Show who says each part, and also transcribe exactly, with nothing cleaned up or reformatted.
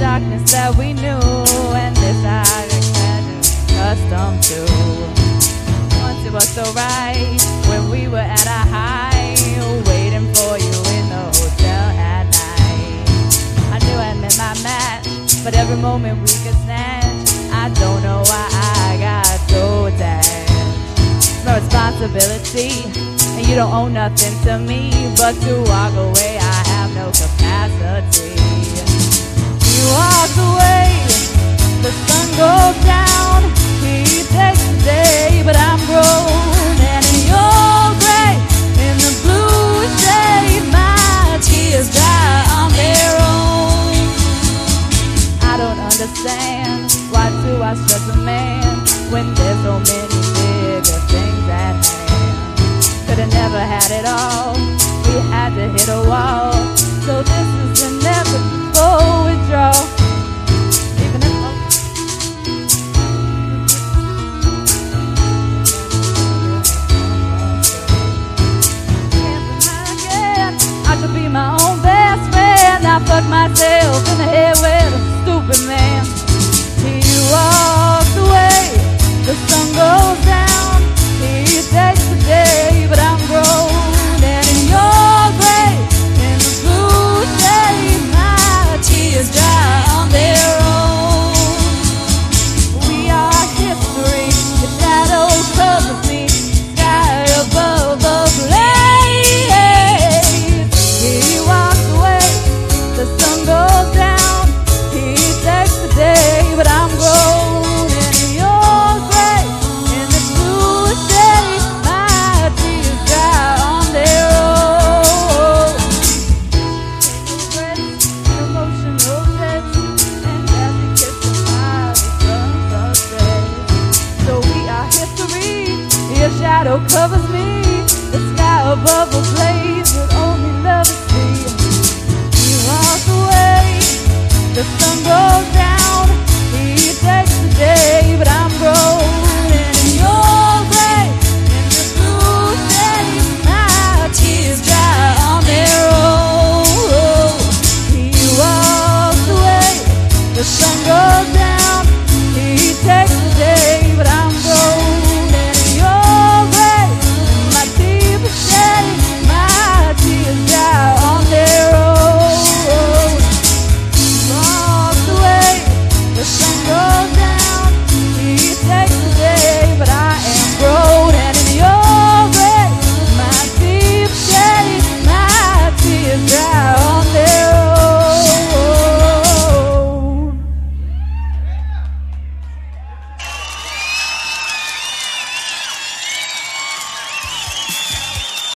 Speaker 1: darkness that we knew, and this I got accustomed to. Once it was so right when we were at our high, waiting for you in the hotel at night. I knew I'd met my match, but every moment we could snatch, I don't know why I got so attached. No responsibility, and you don't owe nothing to me, but to walk away I have no capacity. He walks away, the sun goes down, he takes the day, but I'm grown, and in your gray, in the blue shade, my tears dry on their own. I don't understand, why do I stress a man when there's so many bigger things at hand? Could've never had it all, we had to hit a wall, so this is inevitable withdrawal. Even if I should be my own best friend, I fucked myself in the head with a stupid man. He walks away, the sun goes down, he takes the day, but I'm grown, and in your gray, in the blue shade, my tears dry on their own. We are history, the shadow covers me, sky above the blaze. He walks away, the sun goes down, he takes the day, but I'm grown, and in your gray, in the blue shade, my tears dry on their own. No motion, no sense, and as we kiss the fire, the sun sets. So we are history, your shadow covers me, the sky above the blaze.